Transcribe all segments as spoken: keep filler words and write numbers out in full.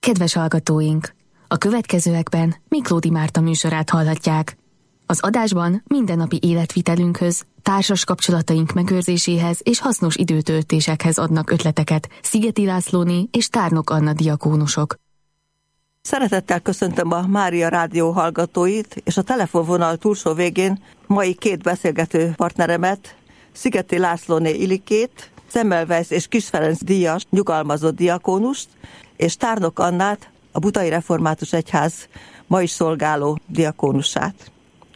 Kedves hallgatóink! A következőekben Miklódi Márta műsorát hallhatják. Az adásban mindennapi életvitelünkhöz, társas kapcsolataink megőrzéséhez és hasznos időtöltésekhez adnak ötleteket Szigeti Lászlóné és Tárnok Anna diakónusok. Szeretettel köszöntöm a Mária Rádió hallgatóit, és a telefonvonal túlsó végén mai két beszélgető partneremet, Szigeti Lászlóné Ilikét, Semmelweis és Kiss Ferenc díjas nyugalmazott diakónust, és Tárnok Annát, a Budai Református Egyház ma is szolgáló diakónusát.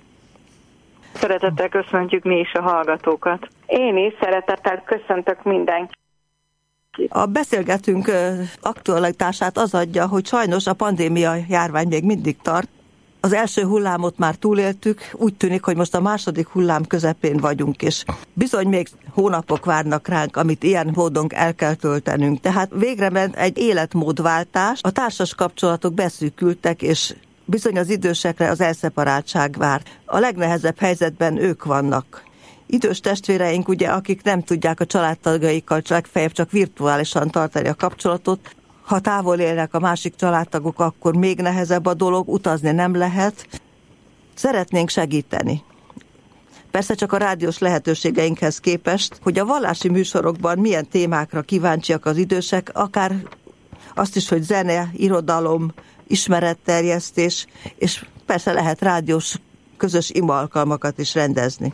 Szeretettel köszöntjük mi is a hallgatókat. Én is szeretettel köszöntök mindenkit. A beszélgetünk aktualitását az adja, hogy sajnos a pandémia járvány még mindig tart. Az első hullámot már túléltük, úgy tűnik, hogy most a második hullám közepén vagyunk, és bizony még hónapok várnak ránk, amit ilyen módon el kell töltenünk. Tehát végre ment egy életmódváltás, a társas kapcsolatok beszűkültek, és bizony az idősekre az elszeparáltság vár. A legnehezebb helyzetben ők vannak. Idős testvéreink, ugye, akik nem tudják a családtagjaikkal legfeljebb csak virtuálisan tartani a kapcsolatot, ha távol élnek a másik családtagok, akkor még nehezebb a dolog, utazni nem lehet. Szeretnénk segíteni. Persze csak a rádiós lehetőségeinkhez képest, hogy a vallási műsorokban milyen témákra kíváncsiak az idősek, akár azt is, hogy zene, irodalom, ismeretterjesztés, és persze lehet rádiós közös ima alkalmakat is rendezni.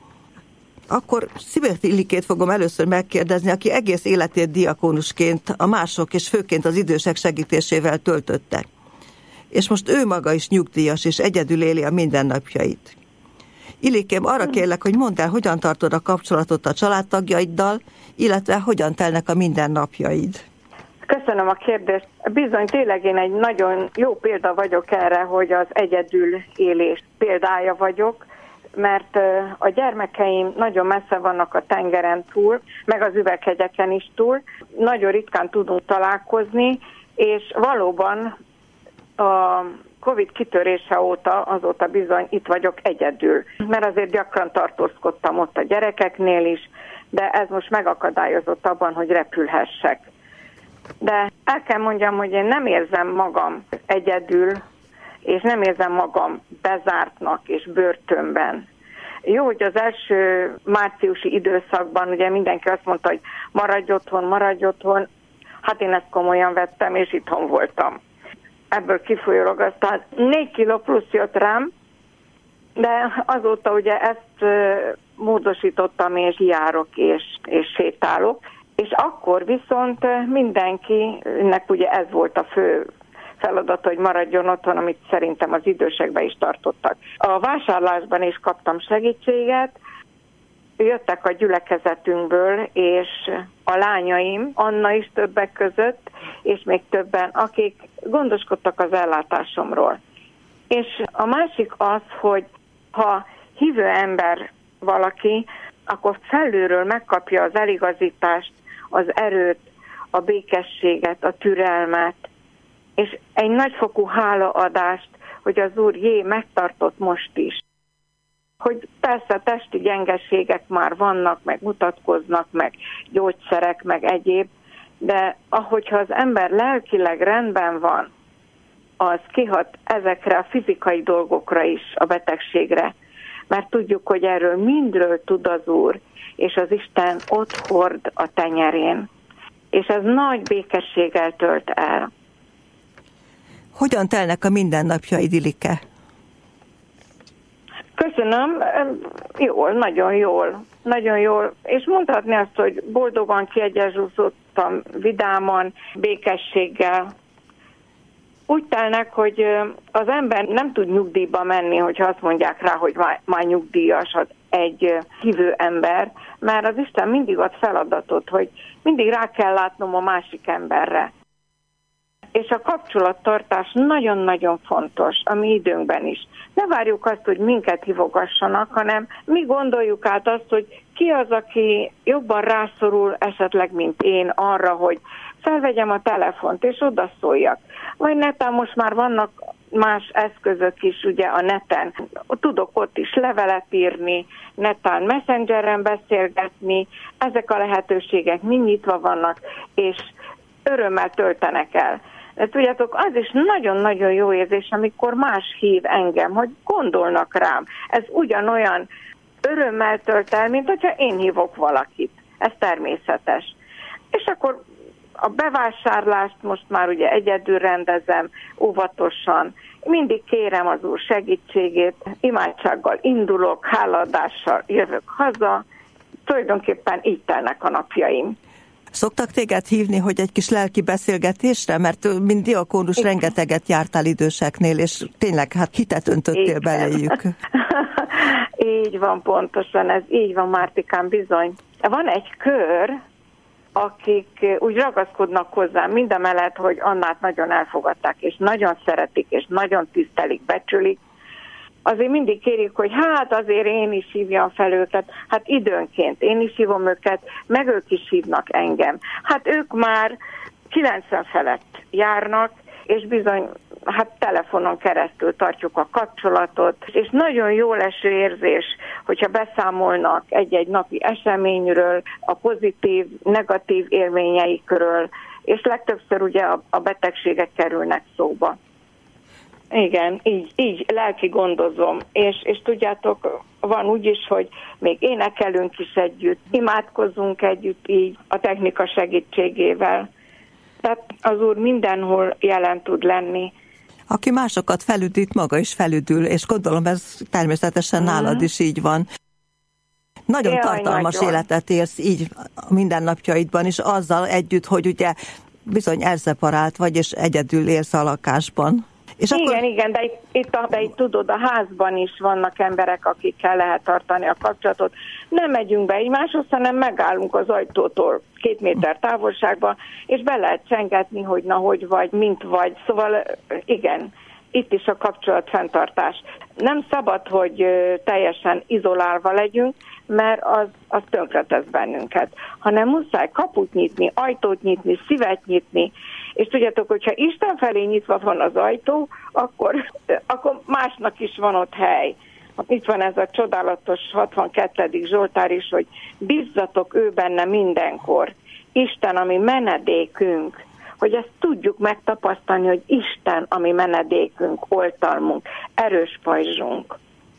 Akkor Szigeti Ilikét fogom először megkérdezni, aki egész életét diakónusként a mások és főként az idősek segítésével töltötte. És most ő maga is nyugdíjas és egyedül éli a mindennapjait. Ilikém, arra kérlek, hogy mondd el, hogyan tartod a kapcsolatot a családtagjaiddal, illetve hogyan telnek a mindennapjaid. Köszönöm a kérdést. Bizony tényleg én egy nagyon jó példa vagyok erre, hogy az egyedül élés példája vagyok, mert a gyermekeim nagyon messze vannak a tengeren túl, meg az üveghegyeken is túl. Nagyon ritkán tudunk találkozni, és valóban a Covid kitörése óta, azóta bizony itt vagyok egyedül. Mert azért gyakran tartózkodtam ott a gyerekeknél is, de ez most megakadályozott abban, hogy repülhessek. De el kell mondjam, hogy én nem érzem magam egyedül, és nem érzem magam bezártnak és börtönben. Jó, hogy az első márciusi időszakban ugye mindenki azt mondta, hogy maradj otthon, maradj otthon. Hát én ezt komolyan vettem, és itthon voltam. Ebből kifolyólag aztán négy kiló plusz jött rám, de azóta ugye ezt módosítottam, és járok, és, és sétálok. És akkor viszont mindenkinek ugye ez volt a fő feladat, hogy maradjon otthon, amit szerintem az idősekben is tartottak. A vásárlásban is kaptam segítséget, jöttek a gyülekezetünkből, és a lányaim, Anna is többek között, és még többen, akik gondoskodtak az ellátásomról. És a másik az, hogy ha hívő ember valaki, akkor felülről megkapja az eligazítást, az erőt, a békességet, a türelmet, és egy nagyfokú hálaadást, hogy az Úr jé, megtartott most is. Hogy persze testi gyengeségek már vannak, meg mutatkoznak, meg gyógyszerek, meg egyéb, de ahogyha az ember lelkileg rendben van, az kihat ezekre a fizikai dolgokra is, a betegségre. Mert tudjuk, hogy erről mindről tud az Úr, és az Isten ott hord a tenyerén. És ez nagy békességgel tölt el. Hogyan telnek a mindennapjaid, Ilike? Köszönöm, jól, nagyon jól, nagyon jól. És mondhatni azt, hogy boldogan, kiegyensúlyozottan, vidáman, békességgel. Úgy telnek, hogy az ember nem tud nyugdíjba menni, hogyha azt mondják rá, hogy már, már nyugdíjas az egy hívő ember, mert az Isten mindig ad feladatot, hogy mindig rá kell látnom a másik emberre. És a kapcsolattartás nagyon-nagyon fontos a mi időnkben is. Ne várjuk azt, hogy minket hívogassanak, hanem mi gondoljuk át azt, hogy ki az, aki jobban rászorul esetleg, mint én arra, hogy felvegyem a telefont és odaszóljak. Vagy netán most már vannak más eszközök is, ugye a neten. Tudok ott is levelet írni, netán messengeren beszélgetni, ezek a lehetőségek mind nyitva vannak, és örömmel töltenek el. De tudjátok, az is nagyon-nagyon jó érzés, amikor más hív engem, hogy gondolnak rám. Ez ugyanolyan örömmel tölt el, mint hogyha én hívok valakit. Ez természetes. És akkor a bevásárlást most már ugye egyedül rendezem, óvatosan. Mindig kérem az Úr segítségét, imádsággal indulok, hálaadással jövök haza. Tulajdonképpen így telnek a napjaim. Szoktak téged hívni, hogy egy kis lelki beszélgetésre? Mert mint diakónus igen, rengeteget jártál időseknél, és tényleg hát hitet öntöttél beléjük. Így van, pontosan, ez így van, Mártikám, bizony. Van egy kör, akik úgy ragaszkodnak hozzám, mindamellett, hogy Annát nagyon elfogadták, és nagyon szeretik, és nagyon tisztelik, becsülik. Azért mindig kérik, hogy hát azért én is hívjam fel őket, hát időnként én is hívom őket, meg ők is hívnak engem. Hát ők már kilencven felett járnak, és bizony, hát telefonon keresztül tartjuk a kapcsolatot, és nagyon jó leső érzés, hogyha beszámolnak egy-egy napi eseményről, a pozitív, negatív élményeikről, és legtöbbször ugye a, a betegségek kerülnek szóba. Igen, így, így lelki gondozom, és, és tudjátok, van úgy is, hogy még énekelünk is együtt, imádkozzunk együtt így a technika segítségével. Tehát az Úr mindenhol jelen tud lenni. Aki másokat felüdít, maga is felüdül, és gondolom ez természetesen mm. nálad is így van. Nagyon Jaj, tartalmas nagyon. életet élsz így a mindennapjaidban is, azzal együtt, hogy ugye bizony elszeparált vagy, és egyedül élsz a lakásban. És igen, akkor... igen, de itt, itt, de itt tudod, a házban is vannak emberek, akikkel lehet tartani a kapcsolatot. Nem megyünk be egymáshoz, hanem megállunk az ajtótól két méter távolságban, és be lehet csengetni, hogy na, hogy vagy, mint vagy. Szóval igen, itt is a kapcsolat fenntartás. Nem szabad, hogy teljesen izolálva legyünk, mert az, az tönkretesz bennünket, hanem muszáj kaput nyitni, ajtót nyitni, szívet nyitni, és tudjátok, hogyha Isten felé nyitva van az ajtó, akkor, akkor másnak is van ott hely. Itt van ez a csodálatos hatvankettedik Zsoltár is, hogy bízzatok ő benne mindenkor. Isten, ami menedékünk, hogy ezt tudjuk megtapasztalni, hogy Isten, ami menedékünk, oltalmunk, erős pajzsunk.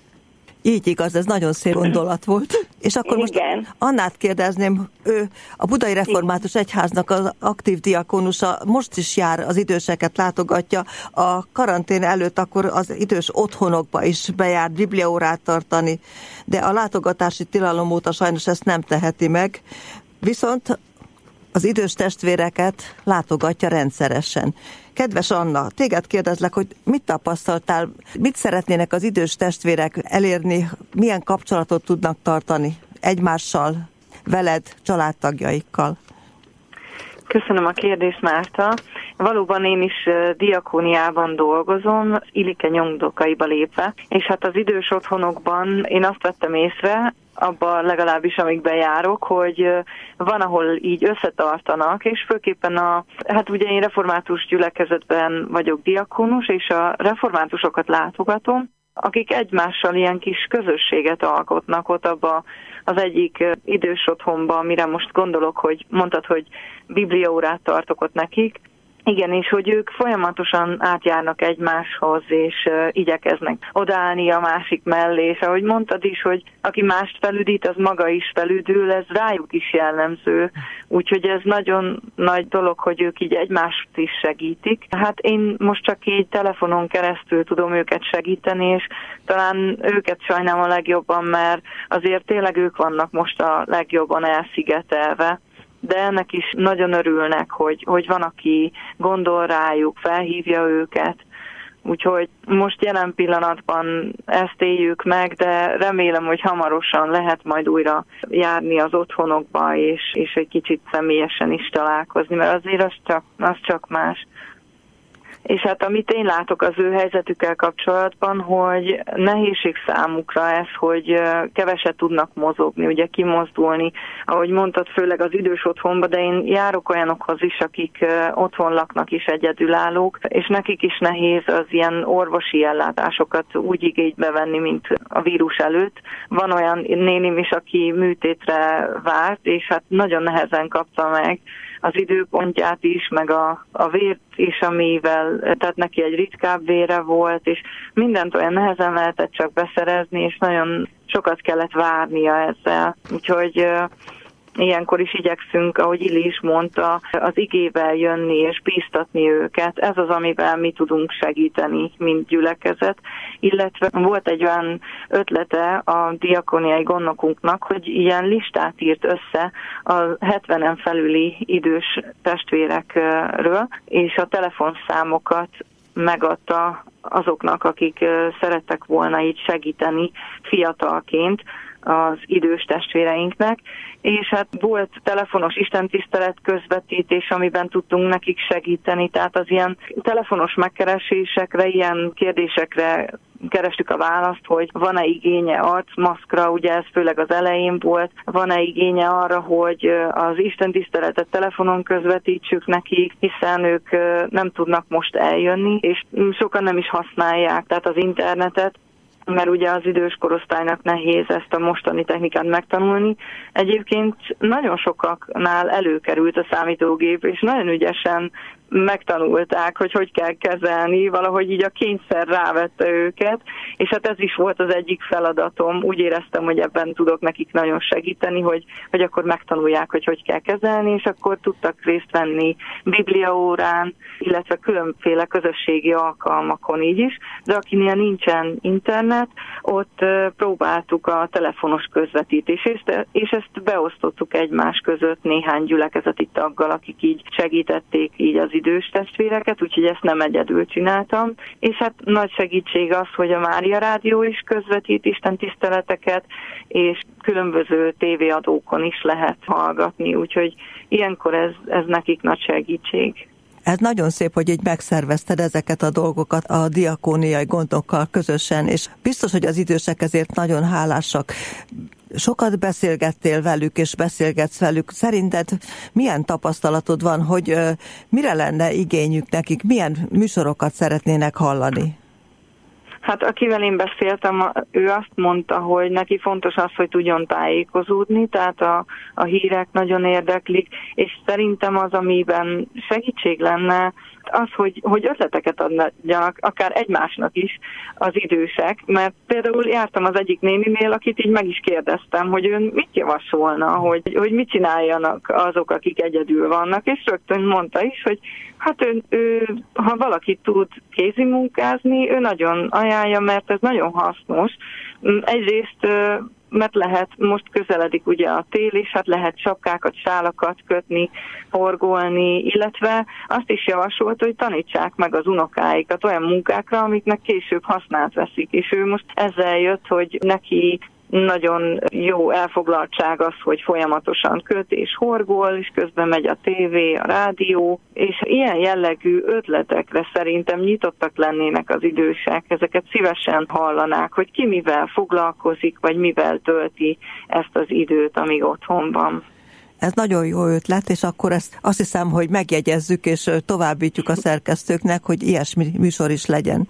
Így igaz, ez nagyon szép gondolat volt. És akkor igen. Most Annát kérdezném, ő a Budai Református Egyháznak az aktív diakónusa, most is jár, az időseket látogatja. A karantén előtt akkor az idős otthonokba is bejárt bibliaórát tartani, de a látogatási tilalom óta sajnos ezt nem teheti meg. Viszont az idős testvéreket látogatja rendszeresen. Kedves Anna, téged kérdezlek, hogy mit tapasztaltál, mit szeretnének az idős testvérek elérni, milyen kapcsolatot tudnak tartani egymással, veled, családtagjaikkal? Köszönöm a kérdést, Márta. Valóban én is diakóniában dolgozom, Ilike nyomdokaiba lépve, és hát az idős otthonokban én azt vettem észre, abban legalábbis amíg bejárok, hogy van, ahol így összetartanak, és főképpen a, hát ugye én református gyülekezetben vagyok diakónus, és a reformátusokat látogatom, akik egymással ilyen kis közösséget alkotnak ott abba az egyik idős otthonban, amire most gondolok, hogy mondtad, hogy bibliaórát tartok ott nekik. Igen, és hogy ők folyamatosan átjárnak egymáshoz, és uh, igyekeznek odaállni a másik mellé, és ahogy mondtad is, hogy aki mást felüdít, az maga is felüdül, ez rájuk is jellemző, úgyhogy ez nagyon nagy dolog, hogy ők így egymást is segítik. Hát én most csak így telefonon keresztül tudom őket segíteni, és talán őket sajnálom a legjobban, mert azért tényleg ők vannak most a legjobban elszigetelve, de ennek is nagyon örülnek, hogy, hogy van, aki gondol rájuk, felhívja őket. Úgyhogy most jelen pillanatban ezt éljük meg, de remélem, hogy hamarosan lehet majd újra járni az otthonokba, és, és egy kicsit személyesen is találkozni, mert azért az csak, az csak más. És hát amit én látok az ő helyzetükkel kapcsolatban, hogy nehézség számukra ez, hogy keveset tudnak mozogni, ugye kimozdulni, ahogy mondtad, főleg az idős otthonba, de én járok olyanokhoz is, akik otthon laknak is egyedülállók, és nekik is nehéz az ilyen orvosi ellátásokat úgy igénybe venni, mint a vírus előtt. Van olyan nénim is, aki műtétre várt, és hát nagyon nehezen kapta meg az időpontját is, meg a, a vért is, amivel, tehát neki egy ritkább vére volt, és mindent olyan nehezen lehetett csak beszerezni, és nagyon sokat kellett várnia ezzel. Úgyhogy ilyenkor is igyekszünk, ahogy Ili is mondta, az igével jönni és bíztatni őket. Ez az, amivel mi tudunk segíteni, mint gyülekezet. Illetve volt egy olyan ötlete a diakóniai gondnokunknak, hogy ilyen listát írt össze a hetvenen felüli idős testvérekről, és a telefonszámokat megadta azoknak, akik szerettek volna így segíteni fiatalként az idős testvéreinknek, és hát volt telefonos istentisztelet közvetítés, amiben tudtunk nekik segíteni, tehát az ilyen telefonos megkeresésekre, ilyen kérdésekre kerestük a választ, hogy van-e igénye arcmaszkra, ugye ez főleg az elején volt, van-e igénye arra, hogy az istentiszteletet telefonon közvetítsük nekik, hiszen ők nem tudnak most eljönni, és sokan nem is használják, tehát az internetet, mert ugye az idős korosztálynak nehéz ezt a mostani technikát megtanulni. Egyébként nagyon sokaknál előkerült a számítógép, és nagyon ügyesen megtanulták, hogy hogy kell kezelni, valahogy így a kényszer rávette őket, és hát ez is volt az egyik feladatom. Úgy éreztem, hogy ebben tudok nekik nagyon segíteni, hogy, hogy akkor megtanulják, hogy hogy kell kezelni, és akkor tudtak részt venni bibliaórán, illetve különféle közösségi alkalmakon így is, de akinél nincsen internet, ott próbáltuk a telefonos közvetítést, és ezt beosztottuk egymás között néhány gyülekezeti taggal, akik így segítették így az idős testvéreket, úgyhogy ezt nem egyedül csináltam. És hát nagy segítség az, hogy a Mária Rádió is közvetít istentiszteleteket, és különböző tévéadókon is lehet hallgatni, úgyhogy ilyenkor ez, ez nekik nagy segítség. Ez nagyon szép, hogy így megszervezted ezeket a dolgokat a diakóniai gondokkal közösen, és biztos, hogy az idősek ezért nagyon hálásak. Sokat beszélgettél velük, és beszélgetsz velük. Szerinted milyen tapasztalatod van, hogy uh, mire lenne igényük nekik, milyen műsorokat szeretnének hallani? Hát akivel én beszéltem, ő azt mondta, hogy neki fontos az, hogy tudjon tájékozódni, tehát a, a hírek nagyon érdeklik, és szerintem az, amiben segítség lenne, az, hogy, hogy ötleteket adjanak, akár egymásnak is az idősek, mert például jártam az egyik néninél, akit így meg is kérdeztem, hogy ön mit javasolna, hogy, hogy mit csináljanak azok, akik egyedül vannak, és rögtön mondta is, hogy hát ő, ő, ha valaki tud kézimunkázni, ő nagyon ajánlja, mert ez nagyon hasznos. Egyrészt mert lehet, most közeledik ugye a tél, és hát lehet sapkákat, sálakat kötni, horgolni, illetve azt is javasolt, hogy tanítsák meg az unokáikat olyan munkákra, amiknek később hasznát veszik, és ő most ezzel jött, hogy neki nagyon jó elfoglaltság az, hogy folyamatosan köt és horgol, és közben megy a tévé, a rádió, és ilyen jellegű ötletekre szerintem nyitottak lennének az idősek, ezeket szívesen hallanák, hogy ki mivel foglalkozik, vagy mivel tölti ezt az időt, amíg otthon van. Ez nagyon jó ötlet, és akkor ezt azt hiszem, hogy megjegyezzük, és továbbítjuk a szerkesztőknek, hogy ilyesmi műsor is legyen.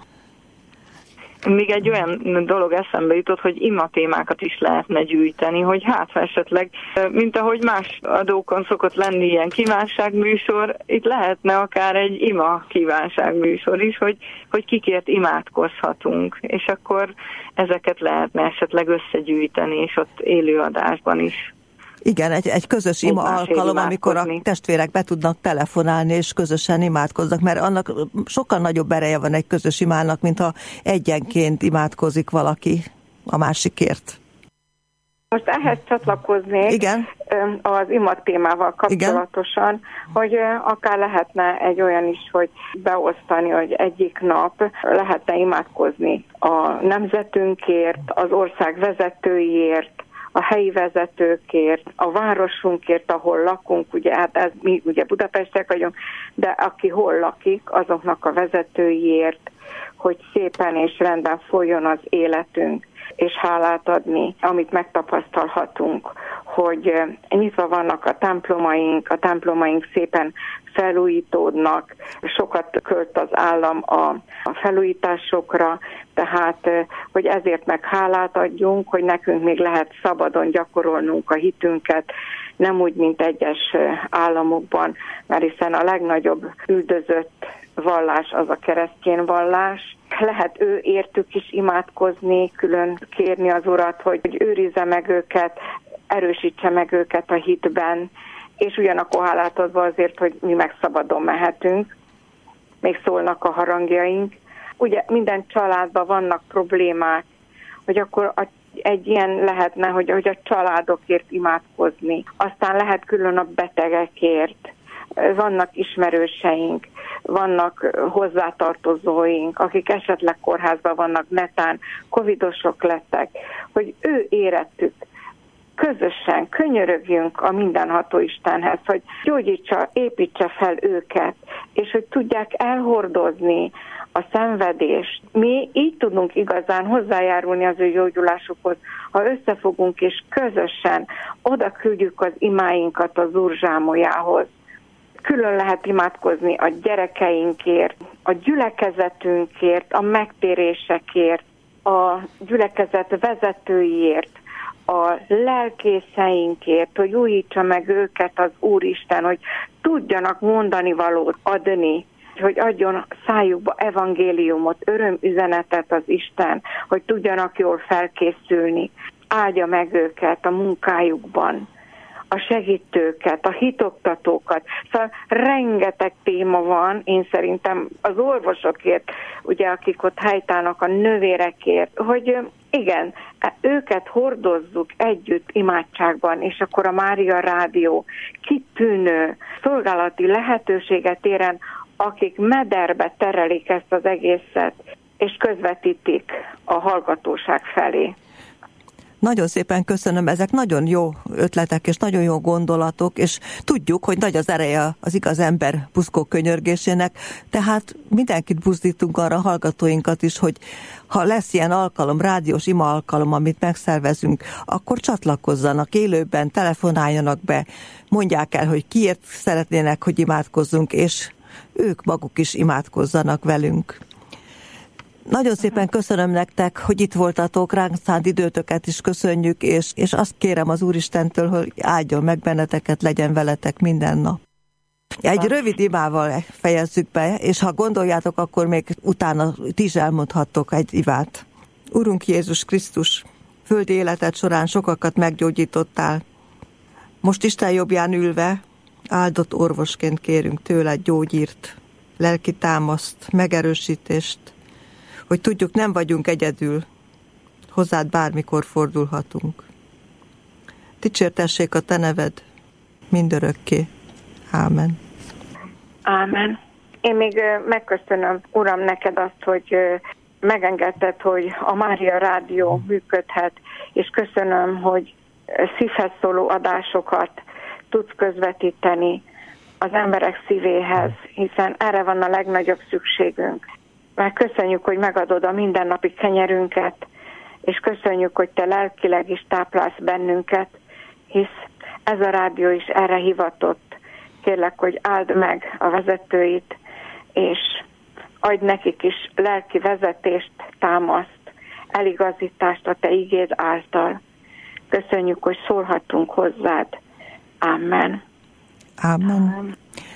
Még egy olyan dolog eszembe jutott, hogy ima témákat is lehetne gyűjteni, hogy hát ha esetleg, mint ahogy más adókon szokott lenni ilyen kívánságműsor, itt lehetne akár egy ima kívánságműsor is, hogy, hogy kikért imádkozhatunk, és akkor ezeket lehetne esetleg összegyűjteni, és ott élőadásban is. Igen, egy, egy közös ima alkalom, amikor a testvérek be tudnak telefonálni, és közösen imádkoznak, mert annak sokkal nagyobb ereje van egy közös imának, mint ha egyenként imádkozik valaki a másikért. Most ehhez csatlakoznék. Igen. Az ima témával kapcsolatosan, igen, hogy akár lehetne egy olyan is, hogy beosztani, hogy egyik nap lehetne imádkozni a nemzetünkért, az ország vezetőiért, a helyi vezetőkért, a városunkért, ahol lakunk, ugye hát ez, mi ugye Budapestek vagyunk, de aki hol lakik, azoknak a vezetőiért, hogy szépen és rendben folyjon az életünk, és hálát adni, amit megtapasztalhatunk, hogy nyitva vannak a templomaink, a templomaink szépen felújítódnak, sokat költ az állam a, a felújításokra, tehát hogy ezért meg hálát adjunk, hogy nekünk még lehet szabadon gyakorolnunk a hitünket, nem úgy, mint egyes államokban, mert hiszen a legnagyobb üldözött vallás az a keresztény vallás. Lehet ő értük is imádkozni, külön kérni az Urat, hogy őrizze meg őket, erősítse meg őket a hitben, és ugyanakkor hálát adva azért, hogy mi meg szabadon mehetünk, még szólnak a harangjaink. Ugye minden családban vannak problémák, hogy akkor a, egy ilyen lehetne, hogy, hogy a családokért imádkozni. Aztán lehet külön a betegekért. Vannak ismerőseink, vannak hozzátartozóink, akik esetleg kórházban vannak, netán covidosok lettek, hogy ő érettük. Közösen könyörögjünk a mindenható Istenhez, hogy gyógyítsa, építse fel őket, és hogy tudják elhordozni a szenvedést. Mi így tudunk igazán hozzájárulni az ő gyógyulásukhoz, ha összefogunk és közösen oda küldjük az imáinkat az Úr zsámoljához. Külön lehet imádkozni a gyerekeinkért, a gyülekezetünkért, a megtérésekért, a gyülekezet vezetőiért, a lelkészeinkért, hogy újítsa meg őket az Úristen, hogy tudjanak mondani valót adni, hogy adjon szájukba evangéliumot, örömüzenetet az Isten, hogy tudjanak jól felkészülni. Áldja meg őket a munkájukban, a segítőket, a hitoktatókat. Szóval rengeteg téma van, én szerintem az orvosokért, ugye, akik ott helytállnak, a nővérekért, hogy igen, őket hordozzuk együtt imádságban, és akkor a Mária Rádió kitűnő szolgálati lehetőséget éren, akik mederbe terelik ezt az egészet, és közvetítik a hallgatóság felé. Nagyon szépen köszönöm, ezek nagyon jó ötletek és nagyon jó gondolatok, és tudjuk, hogy nagy az ereje az igaz ember buszkó könyörgésének, tehát mindenkit buzdítunk arra, hallgatóinkat is, hogy ha lesz ilyen alkalom, rádiós ima alkalom, amit megszervezünk, akkor csatlakozzanak élőben, telefonáljanak be, mondják el, hogy kiért szeretnének, hogy imádkozzunk, és ők maguk is imádkozzanak velünk. Nagyon szépen köszönöm nektek, hogy itt voltatok, ránk szánt időtöket is köszönjük, és, és azt kérem az Úristentől, hogy áldjon meg benneteket, legyen veletek minden nap. Egy rövid imával fejezzük be, és ha gondoljátok, akkor még utána ti is elmondhattok egy ivát. Urunk Jézus Krisztus, földi életed során sokakat meggyógyítottál. Most Isten jobbján ülve, áldott orvosként kérünk tőled gyógyírt, lelki támaszt, megerősítést, hogy tudjuk, nem vagyunk egyedül, hozzád bármikor fordulhatunk. Dicsértessék a te neved mindörökké. Ámen. Ámen. Én még megköszönöm, Uram, neked azt, hogy megengedted, hogy a Mária Rádió működhet, és köszönöm, hogy szívhez szóló adásokat tudsz közvetíteni az emberek szívéhez, hiszen erre van a legnagyobb szükségünk. Mert köszönjük, hogy megadod a mindennapi kenyerünket, és köszönjük, hogy te lelkileg is táplálsz bennünket, hisz ez a rádió is erre hivatott. Kérlek, hogy áld meg a vezetőit, és adj nekik is lelki vezetést, támaszt, eligazítást a te igéd által. Köszönjük, hogy szólhatunk hozzád. Amen. Amen.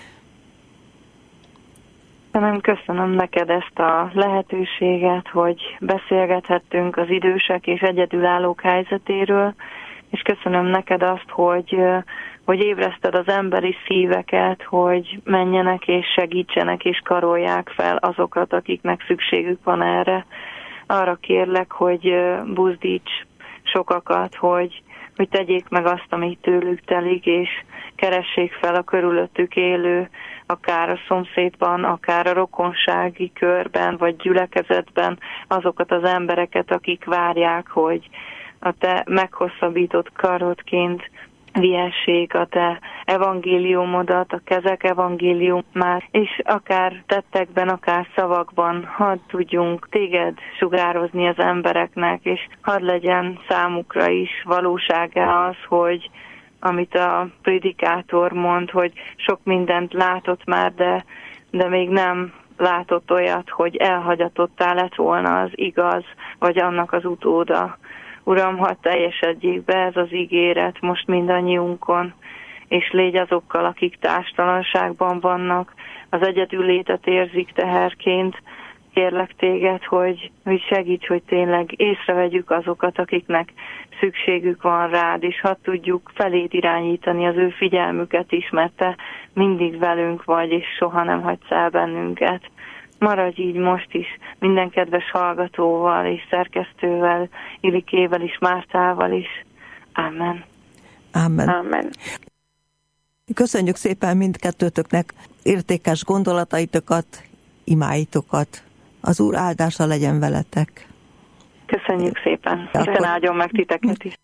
Nem köszönöm neked ezt a lehetőséget, hogy beszélgethettünk az idősek és egyedülállók helyzetéről, és köszönöm neked azt, hogy, hogy ébreszted az emberi szíveket, hogy menjenek és segítsenek és karolják fel azokat, akiknek szükségük van erre. Arra kérlek, hogy buzdíts sokakat, hogy, hogy tegyék meg azt, amit tőlük telik, és keressék fel a körülöttük élő, akár a szomszédban, akár a rokonsági körben, vagy gyülekezetben azokat az embereket, akik várják, hogy a te meghosszabbított karodként viessék a te evangéliumodat, a kezek evangéliumát, és akár tettekben, akár szavakban hadd tudjunk téged sugározni az embereknek, és hadd legyen számukra is valósága az, hogy amit a prédikátor mond, hogy sok mindent látott már, de, de még nem látott olyat, hogy elhagyatottá lett volna az igaz, vagy annak az utóda. Uram, hadd teljesedjék be ez az ígéret most mindannyiunkon, és légy azokkal, akik társtalanságban vannak, az egyedüllétet érzik teherként. Kérlek téged, hogy, hogy segíts, hogy tényleg észrevegyük azokat, akiknek szükségük van rád, és ha tudjuk feléd irányítani az ő figyelmüket is, mert te mindig velünk vagy, és soha nem hagysz el bennünket. Maradj így most is minden kedves hallgatóval és szerkesztővel, Ilikével és Mártával is. Amen. Amen. Amen. Köszönjük szépen mindkettőtöknek értékes gondolataitokat, imáitokat. Az Úr áldása legyen veletek. Köszönjük szépen. Isten áldjon meg titeket is.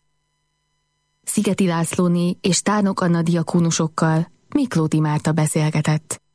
Szigeti Lászlóné és Tárnok Anna diakónusokkal Miklódi Márta beszélgetett.